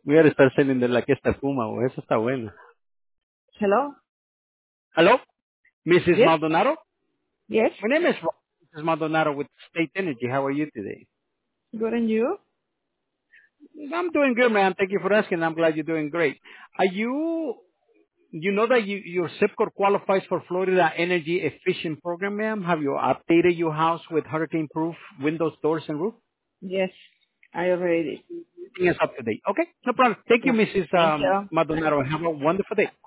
Voy a estar saliendo de la que está Puma, o eso está bueno. Hello? Hello, Mrs. Yes? Maldonado? Yes? My name is Mrs. Maldonado with State Energy. How are you today? Good and you? I'm doing good, man. Thank you for asking. I'm glad you're doing great. Are you know that your zip code qualifies for Florida Energy Efficient Program, ma'am? Have you updated your house with hurricane-proof windows, doors, and roof? Yes, I already did. Everything is up to date. Okay, no problem. Thank you, Yeah. Mrs. Thank you. Bye. Maldonado. Have a wonderful day.